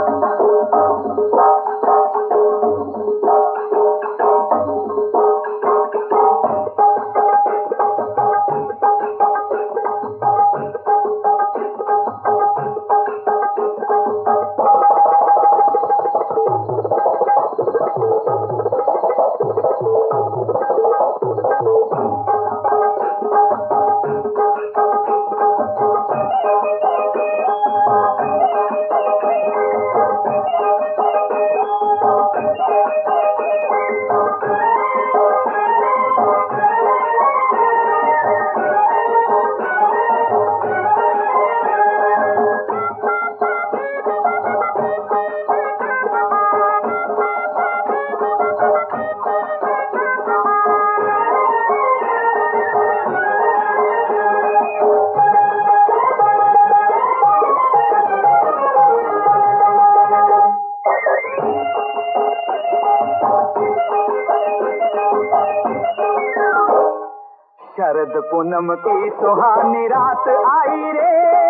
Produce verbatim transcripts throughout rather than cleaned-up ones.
शरद पूनम की सुहानी रात आई रे,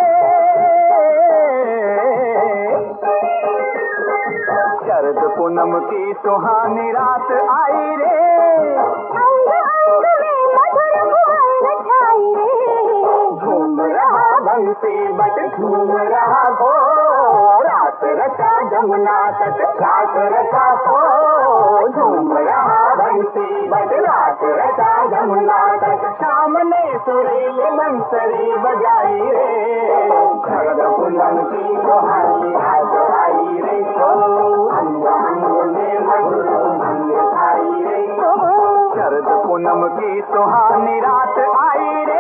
शरद पूनम की सुहानी रात आई रे, अंग अंग में मधुर भुवन छाई रे, झूम रहा बंसी बट झूम रहा हो, रात रचा जमुना तट रात रचा हो, झूम रहा बंसी बट रात रचा जमुना तट, शाम ने सुरीली बंसरी बजाई रे, शरद पूनम की सुहानी रात आई रे, अंग अंग में मधुर भंग छाई रे, शरद पूनम की सुहानी रात आई रे।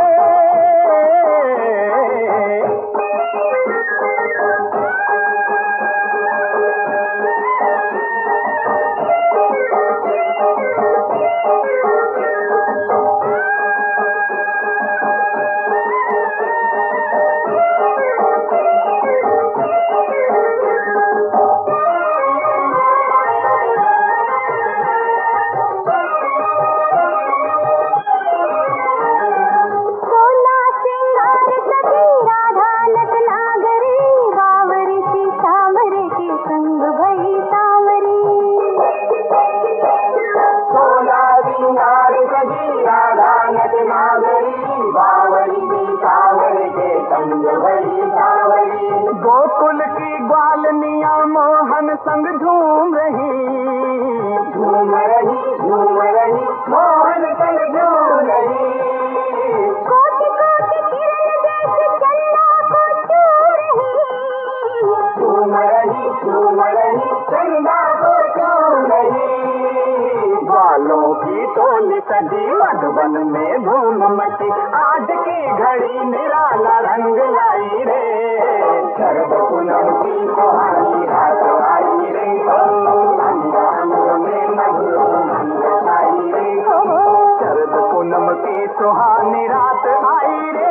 गोकुल की ग्वालनिया मोहन संग झूम रही, झूम रही झूम रही मोहन संग झूम रही, कोटि कोटि किरण जैसे चंदा को छू रही, झूम रही झूम रही चंदा को छू रही, बालों की टोली सजी मधुबन में धूम मची, आज की घड़ी निराला रंग लाई रे, शरद पूनम की सुहानी रात आई रे, अंग अंग में मधुर भंग छाई रे, शरद पूनम की सुहानी रात आई रे।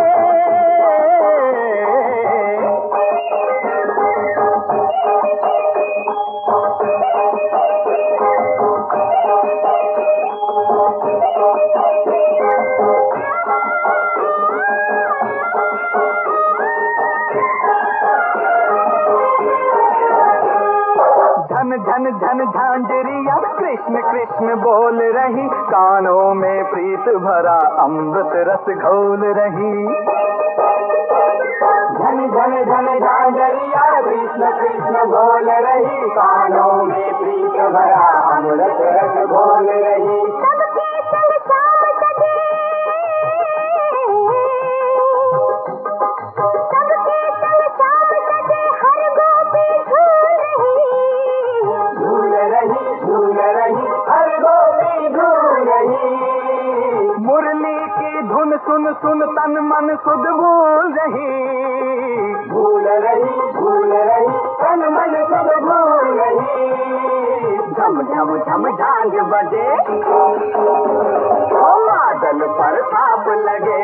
झन झन झांझरिया कृष्ण कृष्ण बोल रही, कानों में प्रीत भरा अमृत रस घोल रही, झन झन झन झांझरिया कृष्ण कृष्ण बोल रही, कानों में प्रीत भरा अमृत रस घोल रही, सबके संग शाम सजे, सबके संग शाम सजे, हर गोपी झूल रही, झूल रही हर गोपी झूल रही, मुरली की धुन सुन सुन तन मन सुध भूल रही, भूल रही भूल रही तन मन सुध भूल रही, झम झम झम झांझ बजे ओ बादल पर ताप लगे,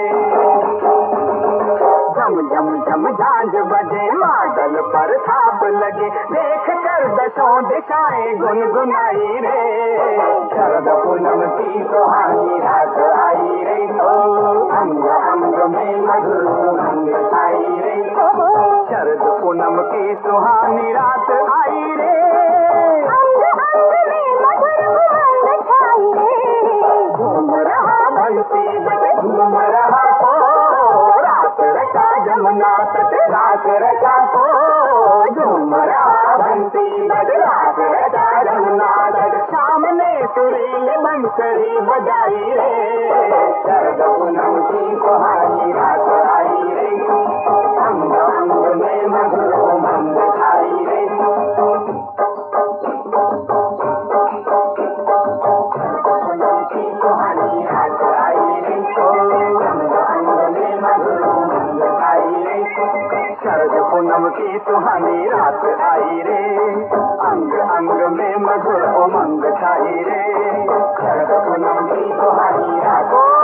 झम झम झम झांझ बजे बादल पर थाप लगे, देख कर दसों दिशाएं गुनगुनाई रे, शरद पूनम की सुहानी रात आई रे, अंग अंग में मधुर भंग छाई रे, शरद पूनम की सुहानी रात आई रे, अंग अंग में मधुर उमंग छाई रे, झूम रहा बंसी बट झूम रहा हो, रात रचा जमुना तट रात रचा हो, झूम रहा बंसी बट रात रचा जमुना तट। शाम ने सुरीली बंसरी बजाई रे, शरद पूनम की सुहानी रात आई रे, अंग अंग में मधुर उमंग छाई रे। सुहानी रात आई रे, अंग अंग में मधुर उमंग छाई रे, शरद पूनम की सुहानी रात आई रे, अंग अंग में मधुर उमंग छाई रे, शरद पूनम की सुहानी रात।